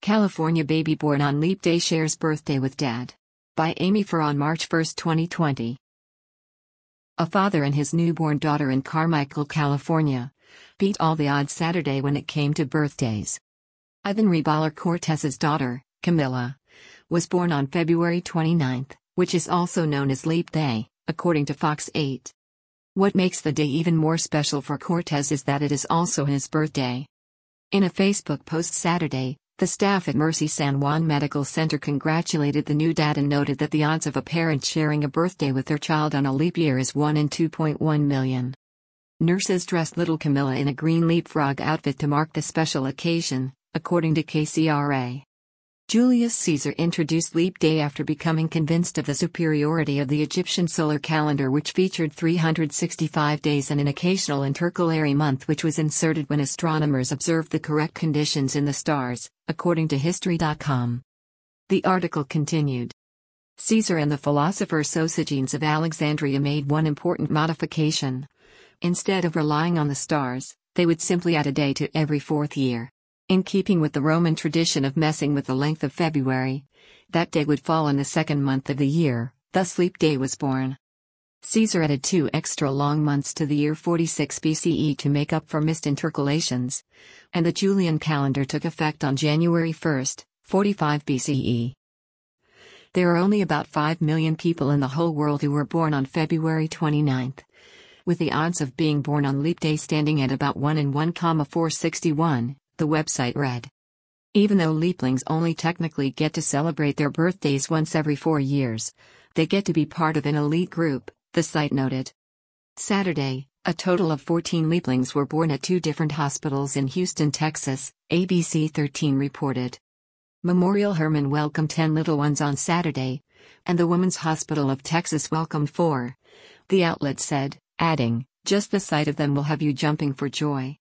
California baby born on Leap Day shares birthday with dad. By Amy Farr on March 1, 2020. A father and his newborn daughter in Carmichael, California, beat all the odds Saturday when it came to birthdays. Ivan Reballer Cortez's daughter, Camilla, was born on February 29, which is also known as Leap Day, according to Fox 8. What makes the day even more special for Cortez is that it is also his birthday. In a Facebook post Saturday, the staff at Mercy San Juan Medical Center congratulated the new dad and noted that the odds of a parent sharing a birthday with their child on a leap year is 1 in 2.1 million. Nurses dressed little Camilla in a green leapfrog outfit to mark the special occasion, according to KCRA. Julius Caesar introduced Leap Day after becoming convinced of the superiority of the Egyptian solar calendar, which featured 365 days and an occasional intercalary month which was inserted when astronomers observed the correct conditions in the stars, according to History.com. The article continued. Caesar and the philosopher Sosigenes of Alexandria made one important modification. Instead of relying on the stars, they would simply add a day to every fourth year. In keeping with the Roman tradition of messing with the length of February, that day would fall in the second month of the year, thus Leap Day was born. Caesar added 2 extra long months to the year 46 BCE to make up for missed intercalations, and the Julian calendar took effect on January 1, 45 BCE. There are only about 5 million people in the whole world who were born on February 29, with the odds of being born on Leap Day standing at about 1 in 1,461. The website read. Even though leaplings only technically get to celebrate their birthdays once every 4 years, they get to be part of an elite group, the site noted. Saturday, a total of 14 leaplings were born at 2 different hospitals in Houston, Texas, ABC 13 reported. Memorial Hermann welcomed 10 little ones on Saturday, and the Women's Hospital of Texas welcomed 4, the outlet said, adding, "Just the sight of them will have you jumping for joy."